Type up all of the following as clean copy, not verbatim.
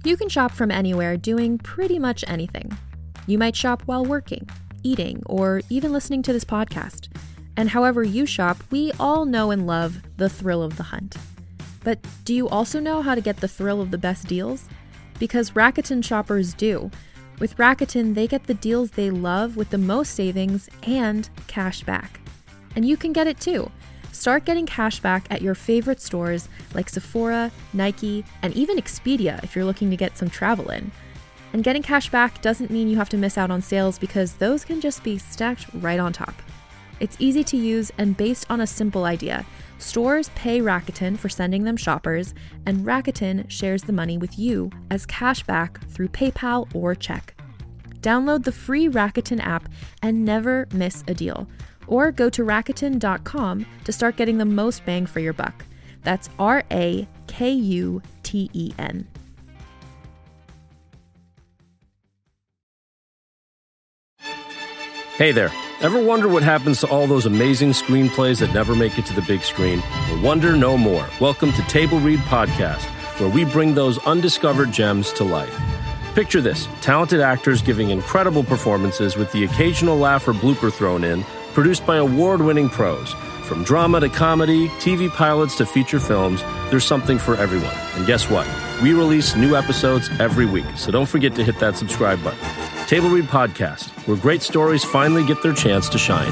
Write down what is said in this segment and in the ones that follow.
You can shop from anywhere doing pretty much anything. You might shop while working, eating, or even listening to this podcast. And however you shop, we all know and love the thrill of the hunt. But do you also know how to get the thrill of the best deals? Because Rakuten shoppers do. With Rakuten, they get the deals they love with the most savings and cash back. And you can get it too. Start getting cash back at your favorite stores like Sephora, Nike, and even Expedia if you're looking to get some travel in. And getting cash back doesn't mean you have to miss out on sales because those can just be stacked right on top. It's easy to use and based on a simple idea. Stores pay Rakuten for sending them shoppers, and Rakuten shares the money with you as cash back through PayPal or check. Download the free Rakuten app and never miss a deal. Or go to Rakuten.com to start getting the most bang for your buck. That's Rakuten. Hey there. Ever wonder what happens to all those amazing screenplays that never make it to the big screen? Well, wonder no more. Welcome to Table Read Podcast, where we bring those undiscovered gems to life. Picture this, talented actors giving incredible performances with the occasional laugh or blooper thrown in, produced by award-winning pros. From drama to comedy, TV pilots to feature films, there's something for everyone. And guess what? We release new episodes every week, so don't forget to hit that subscribe button. Table Read Podcast, where great stories finally get their chance to shine.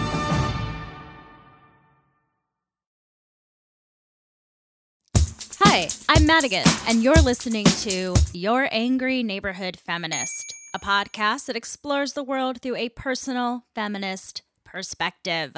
Hi, I'm Madigan, and you're listening to Your Angry Neighborhood Feminist, a podcast that explores the world through a personal feminist perspective.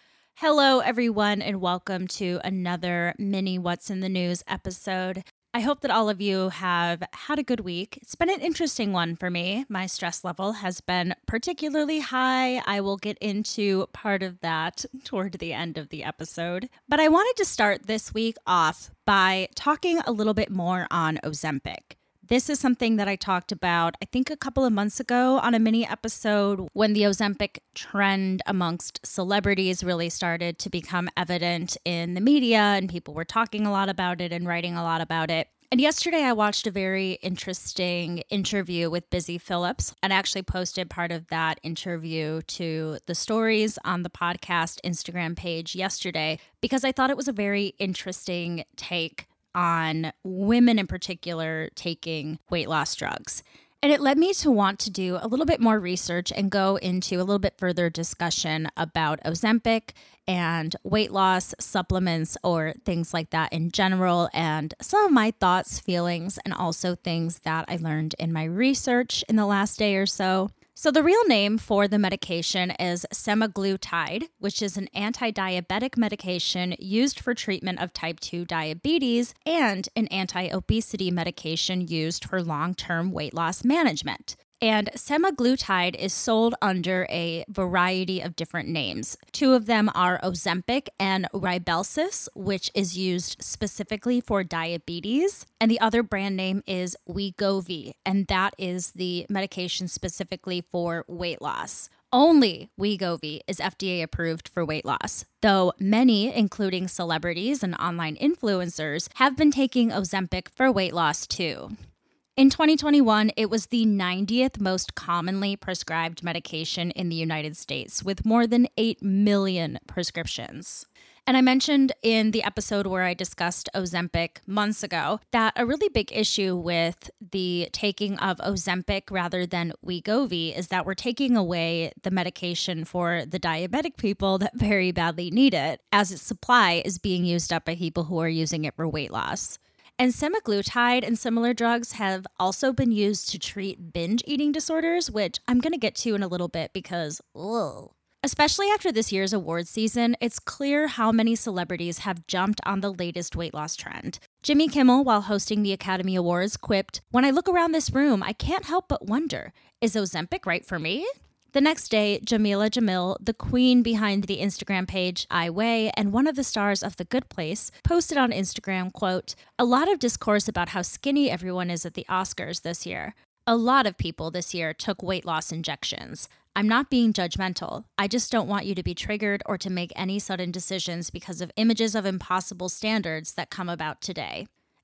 Hello, everyone, and welcome to another mini What's in the News episode. I hope that all of you have had a good week. It's been an interesting one for me. My stress level has been particularly high. I will get into part of that toward the end of the episode. But I wanted to start this week off by talking a little bit more on Ozempic. This is something that I talked about, I think, a couple of months ago on a mini episode when the Ozempic trend amongst celebrities really started to become evident in the media and people were talking a lot about it and writing a lot about it. And yesterday I watched a very interesting interview with Busy Phillips and actually posted part of that interview to the stories on the podcast Instagram page yesterday because I thought it was a very interesting take on women in particular taking weight loss drugs. And it led me to want to do a little bit more research and go into a little bit further discussion about Ozempic and weight loss supplements or things like that in general, and some of my thoughts, feelings, and also things that I learned in my research in the last day or so. So the real name for the medication is semaglutide, which is an anti-diabetic medication used for treatment of type 2 diabetes and an anti-obesity medication used for long-term weight loss management. And semaglutide is sold under a variety of different names. Two of them are Ozempic and Rybelsus, which is used specifically for diabetes. And the other brand name is Wegovy, and that is the medication specifically for weight loss. Only Wegovy is FDA approved for weight loss, though many, including celebrities and online influencers, have been taking Ozempic for weight loss too. In 2021, it was the 90th most commonly prescribed medication in the United States, with more than 8 million prescriptions. And I mentioned in the episode where I discussed Ozempic months ago that a really big issue with the taking of Ozempic rather than Wegovy is that we're taking away the medication for the diabetic people that very badly need it, as its supply is being used up by people who are using it for weight loss. And semaglutide and similar drugs have also been used to treat binge eating disorders, which I'm going to get to in a little bit because, ugh. Especially after this year's awards season, it's clear how many celebrities have jumped on the latest weight loss trend. Jimmy Kimmel, while hosting the Academy Awards, quipped, "When I look around this room, I can't help but wonder, is Ozempic right for me?" The next day, Jamila Jamil, the queen behind the Instagram page I Weigh and one of the stars of The Good Place, posted on Instagram, quote, "A lot of discourse about how skinny everyone is at the Oscars this year. A lot of people this year took weight loss injections. I'm not being judgmental. I just don't want you to be triggered or to make any sudden decisions because of images of impossible standards that come about today."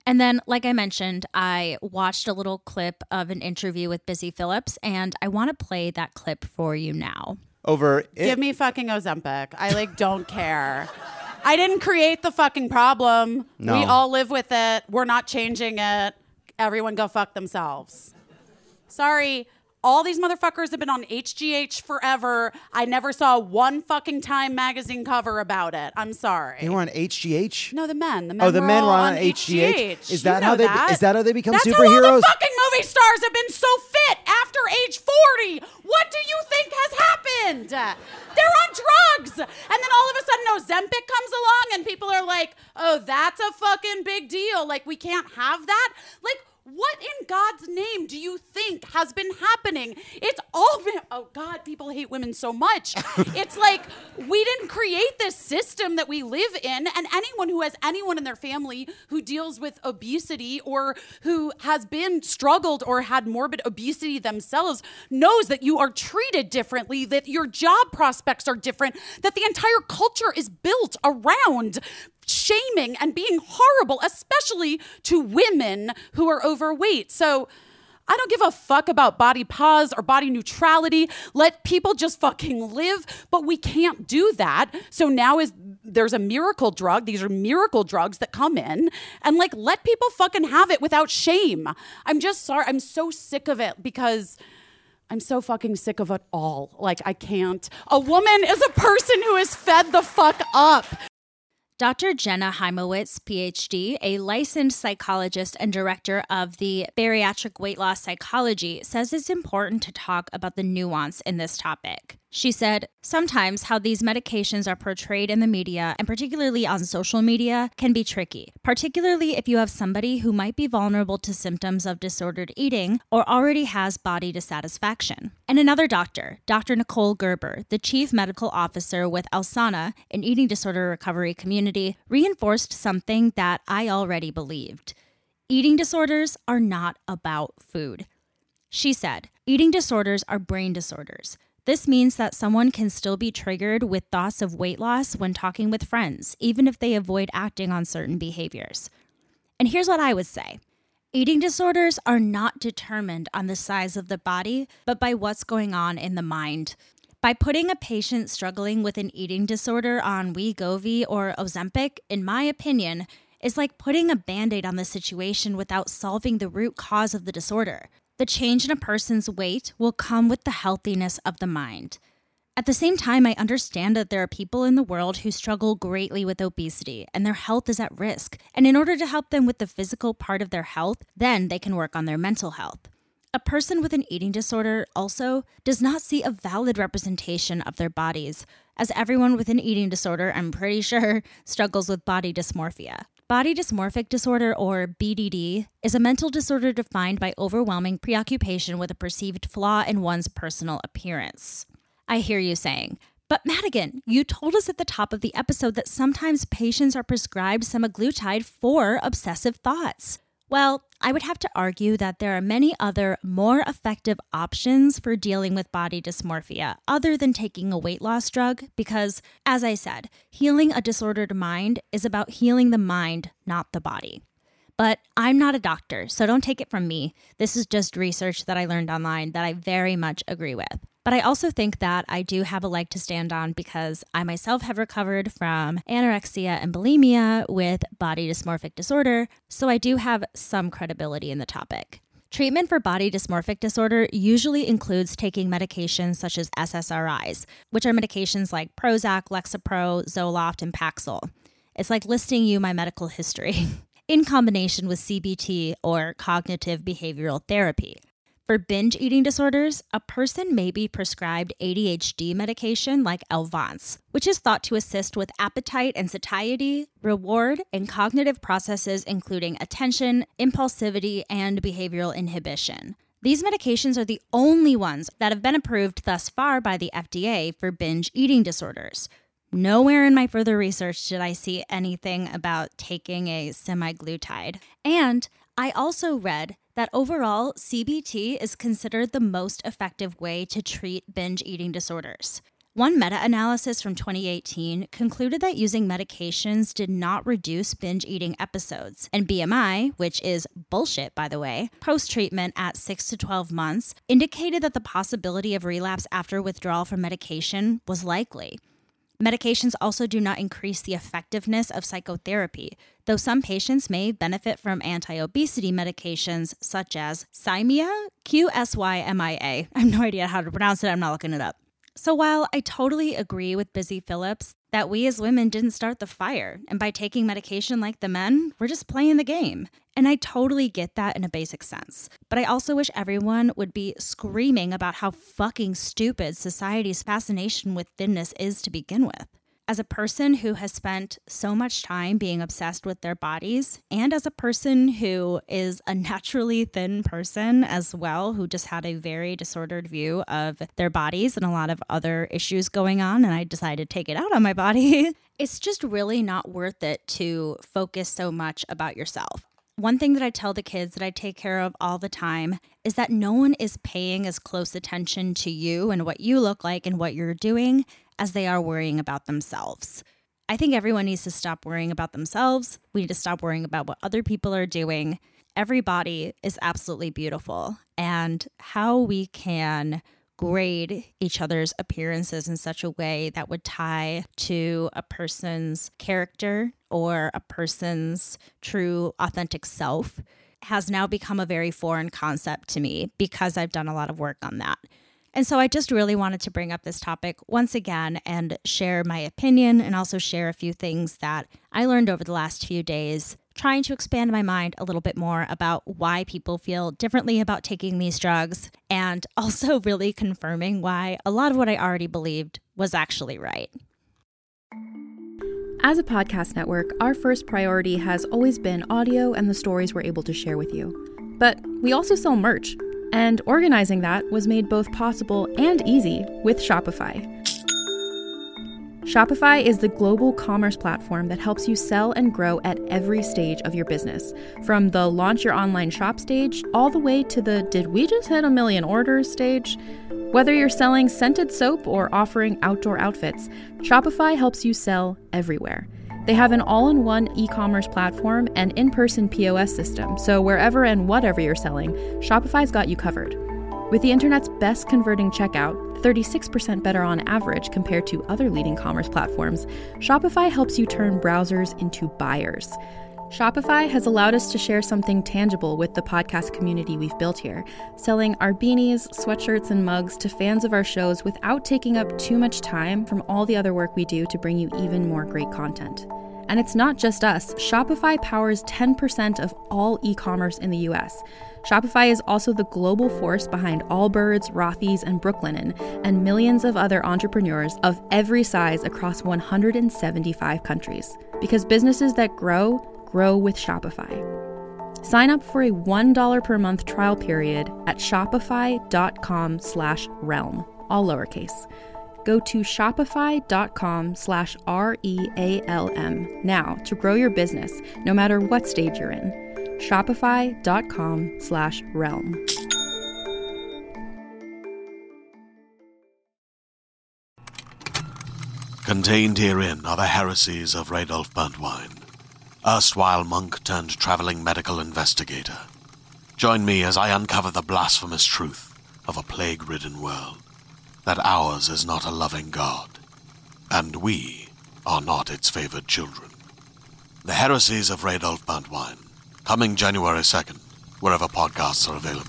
And then, like I mentioned, I watched a little clip of an interview with Busy Phillips, and I want to play that clip for you now. Give me fucking Ozempic. I don't care. I didn't create the fucking problem. No. We all live with it. We're not changing it. Everyone go fuck themselves. Sorry. All these motherfuckers have been on HGH forever. I never saw one fucking Time magazine cover about it. I'm sorry. They were on HGH? No, the men. The men were on HGH. Is that how they become superheroes? All the fucking movie stars have been so fit after age 40. What do you think has happened? They're on drugs. And then all of a sudden Ozempic comes along and people are like, oh, that's a fucking big deal. We can't have that. What in God's name do you think has been happening? It's all been, oh God, people hate women so much. It's we didn't create this system that we live in, and anyone who has anyone in their family who deals with obesity or who has been struggled or had morbid obesity themselves knows that you are treated differently, that your job prospects are different, that the entire culture is built around shaming and being horrible, especially to women who are overweight. So I don't give a fuck about body pause or body neutrality. Let people just fucking live, but we can't do that. So now there's a miracle drug. These are miracle drugs that come in and let people fucking have it without shame. I'm just sorry. I'm so sick of it because I'm so fucking sick of it all. I can't. A woman is a person who is fed the fuck up. Dr. Jenna Heimowitz, PhD, a licensed psychologist and director of the Bariatric Weight Loss Psychology, says it's important to talk about the nuance in this topic. She said, sometimes how these medications are portrayed in the media, and particularly on social media, can be tricky, particularly if you have somebody who might be vulnerable to symptoms of disordered eating or already has body dissatisfaction. And another doctor, Dr. Nicole Gerber, the chief medical officer with Alsana, an eating disorder recovery community, reinforced something that I already believed. Eating disorders are not about food. She said, eating disorders are brain disorders. This means that someone can still be triggered with thoughts of weight loss when talking with friends, even if they avoid acting on certain behaviors. And here's what I would say. Eating disorders are not determined on the size of the body, but by what's going on in the mind. By putting a patient struggling with an eating disorder on Wegovy or Ozempic, in my opinion, is like putting a Band-Aid on the situation without solving the root cause of the disorder. The change in a person's weight will come with the healthiness of the mind. At the same time, I understand that there are people in the world who struggle greatly with obesity and their health is at risk. And in order to help them with the physical part of their health, then they can work on their mental health. A person with an eating disorder also does not see a valid representation of their bodies, as everyone with an eating disorder, I'm pretty sure, struggles with body dysmorphia. Body dysmorphic disorder, or BDD, is a mental disorder defined by overwhelming preoccupation with a perceived flaw in one's personal appearance. I hear you saying, but Madigan, you told us at the top of the episode that sometimes patients are prescribed semaglutide for obsessive thoughts. Well, I would have to argue that there are many other more effective options for dealing with body dysmorphia other than taking a weight loss drug because, as I said, healing a disordered mind is about healing the mind, not the body. But I'm not a doctor, so don't take it from me. This is just research that I learned online that I very much agree with. But I also think that I do have a leg to stand on because I myself have recovered from anorexia and bulimia with body dysmorphic disorder, so I do have some credibility in the topic. Treatment for body dysmorphic disorder usually includes taking medications such as SSRIs, which are medications like Prozac, Lexapro, Zoloft, and Paxil. It's like listing you my medical history, in combination with CBT or cognitive behavioral therapy. For binge eating disorders, a person may be prescribed ADHD medication like Elvance, which is thought to assist with appetite and satiety, reward, and cognitive processes including attention, impulsivity, and behavioral inhibition. These medications are the only ones that have been approved thus far by the FDA for binge eating disorders. Nowhere in my further research did I see anything about taking a semaglutide. And I also read that overall, CBT is considered the most effective way to treat binge eating disorders. One meta-analysis from 2018 concluded that using medications did not reduce binge eating episodes, and BMI, which is bullshit by the way, post-treatment at 6 to 12 months, indicated that the possibility of relapse after withdrawal from medication was likely. Medications also do not increase the effectiveness of psychotherapy, though some patients may benefit from anti-obesity medications such as Symia, QSYMIA. I have no idea how to pronounce it, I'm not looking it up. So while I totally agree with Busy Phillips that we as women didn't start the fire, and by taking medication like the men, we're just playing the game. And I totally get that in a basic sense. But I also wish everyone would be screaming about how fucking stupid society's fascination with thinness is to begin with. As a person who has spent so much time being obsessed with their bodies, and as a person who is a naturally thin person as well, who just had a very disordered view of their bodies and a lot of other issues going on, and I decided to take it out on my body, it's just really not worth it to focus so much about yourself. One thing that I tell the kids that I take care of all the time is that no one is paying as close attention to you and what you look like and what you're doing as they are worrying about themselves. I think everyone needs to stop worrying about themselves. We need to stop worrying about what other people are doing. Every body is absolutely beautiful, and how we can grade each other's appearances in such a way that would tie to a person's character or a person's true authentic self has now become a very foreign concept to me because I've done a lot of work on that. And so I just really wanted to bring up this topic once again and share my opinion, and also share a few things that I learned over the last few days, trying to expand my mind a little bit more about why people feel differently about taking these drugs, and also really confirming why a lot of what I already believed was actually right. As a podcast network, our first priority has always been audio and the stories we're able to share with you. But we also sell merch. And organizing that was made both possible and easy with Shopify. Shopify is the global commerce platform that helps you sell and grow at every stage of your business, from the launch your online shop stage all the way to the did we just hit 1 million orders stage. Whether you're selling scented soap or offering outdoor outfits, Shopify helps you sell everywhere. They have an all-in-one e-commerce platform and in-person POS system, so wherever and whatever you're selling, Shopify's got you covered. With the internet's best converting checkout, 36% better on average compared to other leading commerce platforms, Shopify helps you turn browsers into buyers. Shopify has allowed us to share something tangible with the podcast community we've built here, selling our beanies, sweatshirts, and mugs to fans of our shows without taking up too much time from all the other work we do to bring you even more great content. And it's not just us. Shopify powers 10% of all e-commerce in the US. Shopify is also the global force behind Allbirds, Rothy's, and Brooklinen, and millions of other entrepreneurs of every size across 175 countries. Because businesses that grow with Shopify. Sign up for a $1 per month trial period at shopify.com/realm, all lowercase. Go to shopify.com/REALM now to grow your business, no matter what stage you're in. Shopify.com/realm. Contained herein are the heresies of Radolf Burntwine, erstwhile monk turned traveling medical investigator. Join me as I uncover the blasphemous truth of a plague-ridden world, that ours is not a loving God, and we are not its favored children. The Heresies of Radolf Burntwine, coming January 2nd, wherever podcasts are available.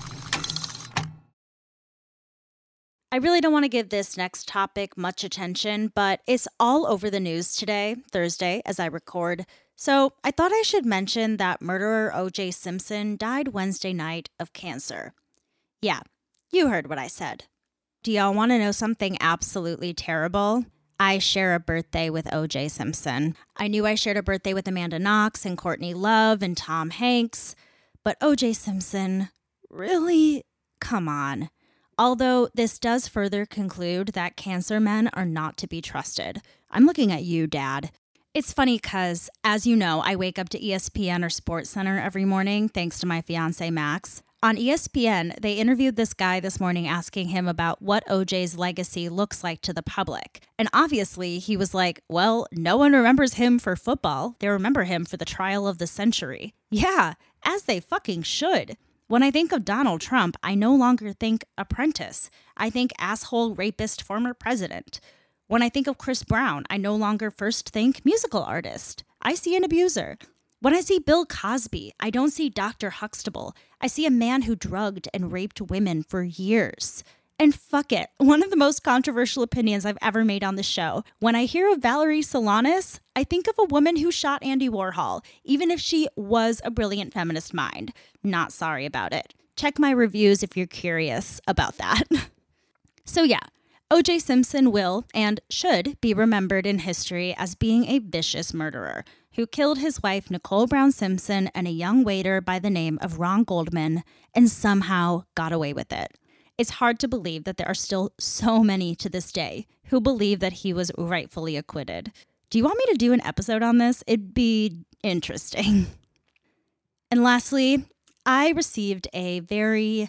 I really don't want to give this next topic much attention, but it's all over the news today, Thursday, as I record. So I thought I should mention that murderer O.J. Simpson died Wednesday night of cancer. Yeah, you heard what I said. Do y'all want to know something absolutely terrible? I share a birthday with O.J. Simpson. I knew I shared a birthday with Amanda Knox and Courtney Love and Tom Hanks, but O.J. Simpson, really? Come on. Although this does further conclude that cancer men are not to be trusted. I'm looking at you, Dad. It's funny because, as you know, I wake up to ESPN or SportsCenter every morning thanks to my fiance, Max. On ESPN, they interviewed this guy this morning asking him about what OJ's legacy looks like to the public. And obviously, he was like, well, no one remembers him for football. They remember him for the trial of the century. Yeah, as they fucking should. When I think of Donald Trump, I no longer think apprentice. I think asshole, rapist, former president. When I think of Chris Brown, I no longer first think musical artist. I see an abuser. When I see Bill Cosby, I don't see Dr. Huxtable. I see a man who drugged and raped women for years. And fuck it, one of the most controversial opinions I've ever made on the show. When I hear of Valerie Solanas, I think of a woman who shot Andy Warhol, even if she was a brilliant feminist mind. Not sorry about it. Check my reviews if you're curious about that. So yeah, O.J. Simpson will and should be remembered in history as being a vicious murderer who killed his wife Nicole Brown Simpson and a young waiter by the name of Ron Goldman and somehow got away with it. It's hard to believe that there are still so many to this day who believe that he was rightfully acquitted. Do you want me to do an episode on this? It'd be interesting. And lastly, I received a very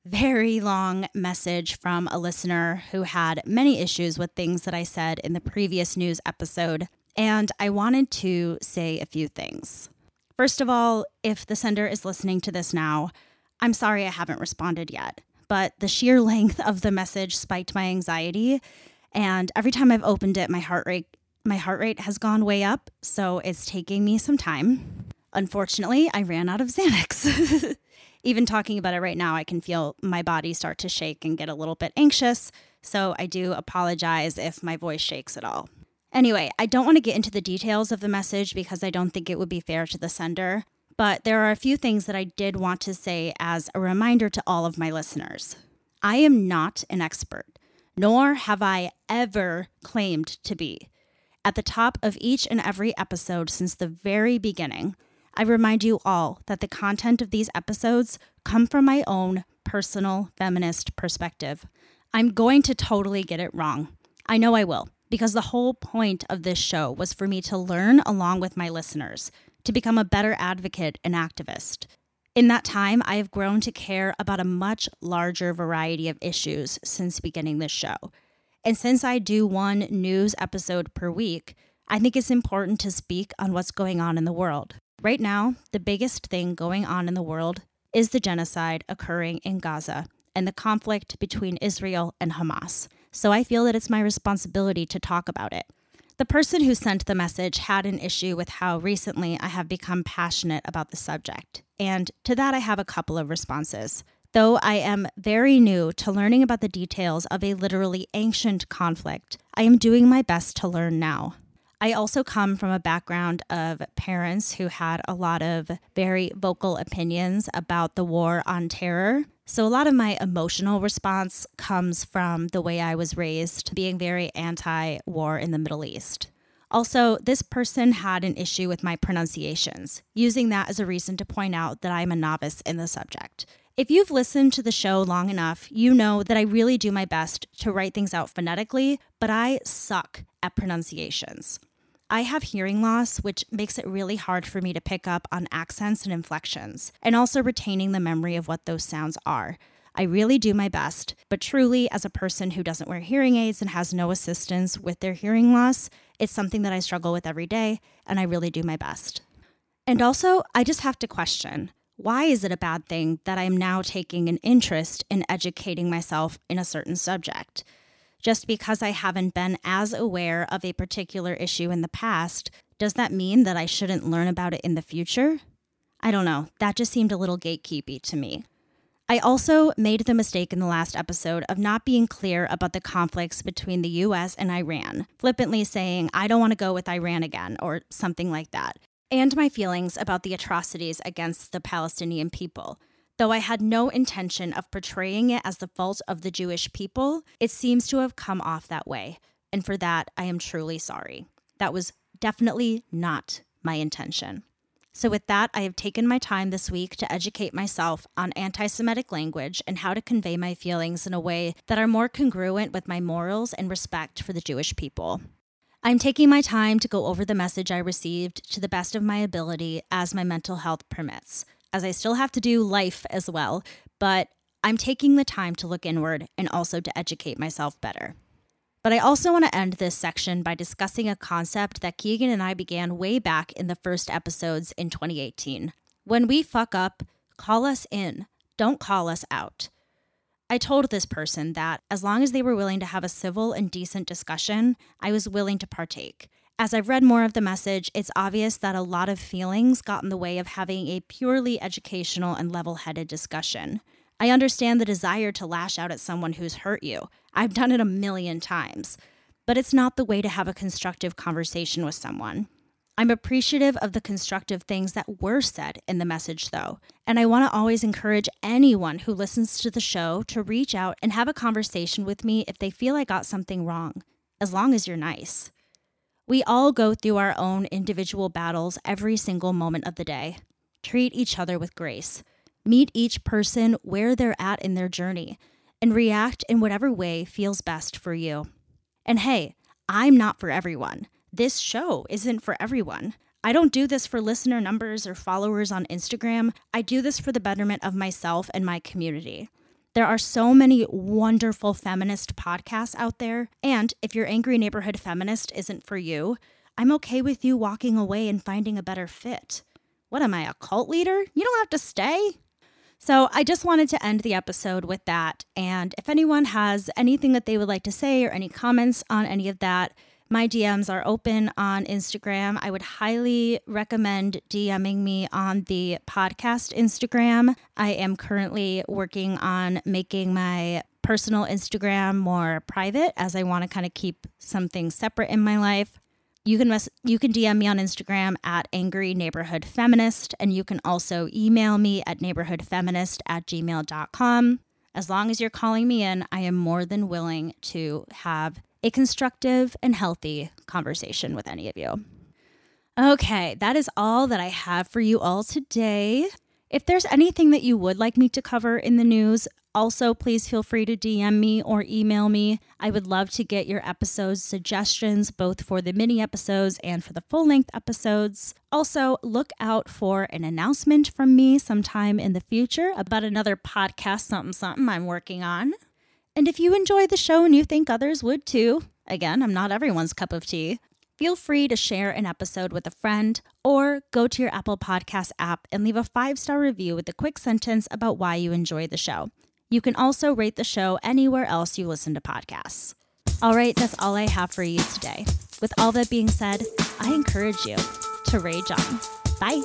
long message from a listener who had many issues with things that I said in the previous news episode, and I wanted to say a few things. First of all, if the sender is listening to this now, I'm sorry I haven't responded yet, but the sheer length of the message spiked my anxiety, and every time I've opened it, my heart rate has gone way up, so it's taking me some time. Unfortunately, I ran out of Xanax. Even talking about it right now, I can feel my body start to shake and get a little bit anxious, so I do apologize if my voice shakes at all. Anyway, I don't want to get into the details of the message because I don't think it would be fair to the sender, but there are a few things that I did want to say as a reminder to all of my listeners. I am not an expert, nor have I ever claimed to be. At the top of each and every episode since the very beginning, I remind you all that the content of these episodes come from my own personal feminist perspective. I'm going to totally get it wrong. I know I will, because the whole point of this show was for me to learn along with my listeners, to become a better advocate and activist. In that time, I have grown to care about a much larger variety of issues since beginning this show. And since I do one news episode per week, I think it's important to speak on what's going on in the world. Right now, the biggest thing going on in the world is the genocide occurring in Gaza and the conflict between Israel and Hamas. So I feel that it's my responsibility to talk about it. The person who sent the message had an issue with how recently I have become passionate about the subject. And to that, I have a couple of responses. Though I am very new to learning about the details of a literally ancient conflict, I am doing my best to learn now. I also come from a background of parents who had a lot of very vocal opinions about the war on terror. So a lot of my emotional response comes from the way I was raised, being very anti-war in the Middle East. Also, this person had an issue with my pronunciations, using that as a reason to point out that I'm a novice in the subject. If you've listened to the show long enough, you know that I really do my best to write things out phonetically, but I suck at pronunciations. I have hearing loss, which makes it really hard for me to pick up on accents and inflections, and also retaining the memory of what those sounds are. I really do my best, but truly, as a person who doesn't wear hearing aids and has no assistance with their hearing loss, it's something that I struggle with every day, and I really do my best. And also, I just have to question, why is it a bad thing that I am now taking an interest in educating myself in a certain subject? Just because I haven't been as aware of a particular issue in the past, does that mean that I shouldn't learn about it in the future? I don't know. That just seemed a little gatekeepy to me. I also made the mistake in the last episode of not being clear about the conflicts between the US and Iran, flippantly saying, I don't want to go with Iran again, or something like that, and my feelings about the atrocities against the Palestinian people. Though I had no intention of portraying it as the fault of the Jewish people, it seems to have come off that way. And for that, I am truly sorry. That was definitely not my intention. So with that, I have taken my time this week to educate myself on anti-Semitic language and how to convey my feelings in a way that are more congruent with my morals and respect for the Jewish people. I'm taking my time to go over the message I received to the best of my ability as my mental health permits. as I still have to do life as well, but I'm taking the time to look inward and also to educate myself better. But I also want to end this section by discussing a concept that Keegan and I began way back in the first episodes in 2018. When we fuck up, call us in. Don't call us out. I told this person that as long as they were willing to have a civil and decent discussion, I was willing to partake. As I've read more of the message, it's obvious that a lot of feelings got in the way of having a purely educational and level-headed discussion. I understand the desire to lash out at someone who's hurt you. I've done it a million times. But it's not the way to have a constructive conversation with someone. I'm appreciative of the constructive things that were said in the message, though, and I want to always encourage anyone who listens to the show to reach out and have a conversation with me if they feel I got something wrong, as long as you're nice. We all go through our own individual battles every single moment of the day. Treat each other with grace. Meet each person where they're at in their journey, and react in whatever way feels best for you. And hey, I'm not for everyone. This show isn't for everyone. I don't do this for listener numbers or followers on Instagram. I do this for the betterment of myself and my community. There are so many wonderful feminist podcasts out there, and if your Angry Neighborhood Feminist isn't for you, I'm okay with you walking away and finding a better fit. What am I, a cult leader? You don't have to stay. So I just wanted to end the episode with that, and if anyone has anything that they would like to say or any comments on any of that, my DMs are open on Instagram. I would highly recommend DMing me on the podcast Instagram. I am currently working on making my personal Instagram more private, as I want to kind of keep some things separate in my life. You can DM me on Instagram at Angry Neighborhood Feminist, and you can also email me at neighborhoodfeminist@gmail.com. As long as you're calling me in, I am more than willing to have a constructive and healthy conversation with any of you. Okay, that is all that I have for you all today. If there's anything that you would like me to cover in the news, also please feel free to DM me or email me. I would love to get your episode suggestions, both for the mini episodes and for the full-length episodes. Also, look out for an announcement from me sometime in the future about another podcast something I'm working on. And if you enjoy the show and you think others would too, again, I'm not everyone's cup of tea, feel free to share an episode with a friend or go to your Apple Podcast app and leave a 5-star review with a quick sentence about why you enjoy the show. You can also rate the show anywhere else you listen to podcasts. All right, that's all I have for you today. With all that being said, I encourage you to rage on. Bye.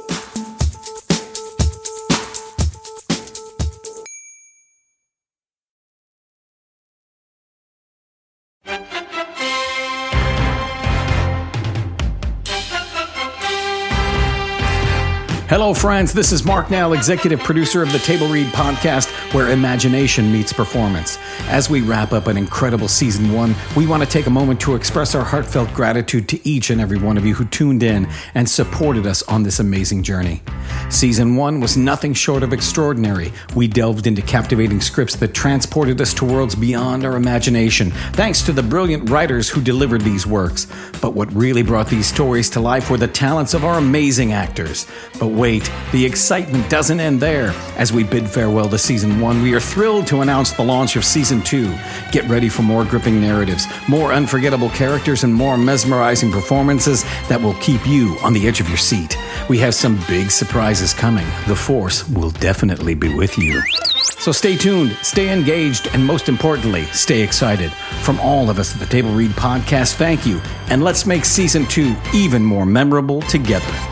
Hello, friends. This is Mark Nell, executive producer of the Table Read podcast, where imagination meets performance. As we wrap up an incredible season 1, we want to take a moment to express our heartfelt gratitude to each and every one of you who tuned in and supported us on this amazing journey. Season 1 was nothing short of extraordinary. We delved into captivating scripts that transported us to worlds beyond our imagination, thanks to the brilliant writers who delivered these works. But what really brought these stories to life were the talents of our amazing actors. But wait, the excitement doesn't end there. As we bid farewell to Season 1, we are thrilled to announce the launch of Season 2. Get ready for more gripping narratives, more unforgettable characters, and more mesmerizing performances that will keep you on the edge of your seat. We have some big surprises coming. The Force will definitely be with you. So stay tuned, stay engaged, and most importantly, stay excited. From all of us at the Table Read podcast, thank you, and let's make Season 2 even more memorable together.